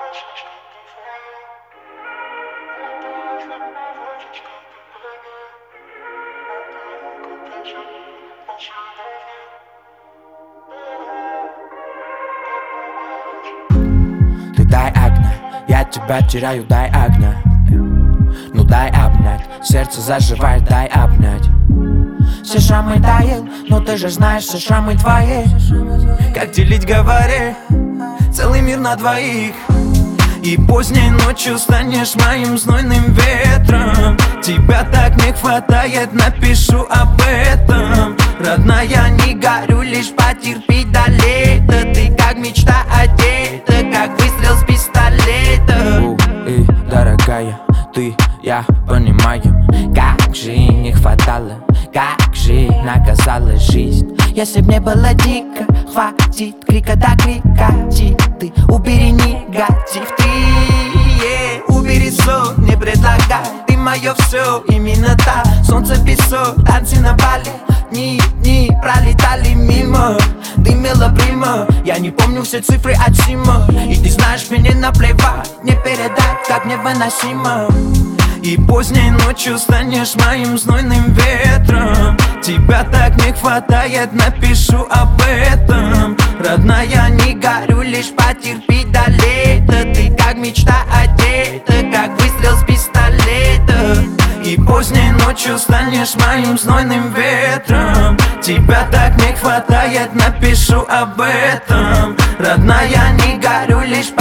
Ты дай огня, я тебя теряю, дай огня. Ну дай обнять, сердце заживает, дай обнять. Все шрамы таял, но ты же знаешь, все шрамы твои. Как делить, говори, целый мир на двоих. И поздней ночью станешь моим знойным ветром. Тебя так не хватает, напишу об этом. Родная, не горю, лишь потерпи до лета. Ты как мечта одета, как выстрел с пистолета. И, дорогая, ты, я понимаю, как же не хватало, как же наказала жизнь. Если б не было дико, хватит крика до крика. Ты убери негатив, ты убери сон, не предлагай. Ты мое все, именно так. Солнце, песок, танцы на Бали. Дни пролетали мимо. Ты мило прима, я не помню все цифры от Сима. И ты знаешь, мне наплевать, не передать, как невыносимо. И поздней ночью станешь моим знойным ветром. Тебя так не хватает, напишу об этом. Родная, не горю, лишь потерпи до лета. Ты как мечта одета, как выстрел с пистолета. И поздней ночью станешь моим знойным ветром. Тебя так не хватает, напишу об этом. Родная, не горю, лишь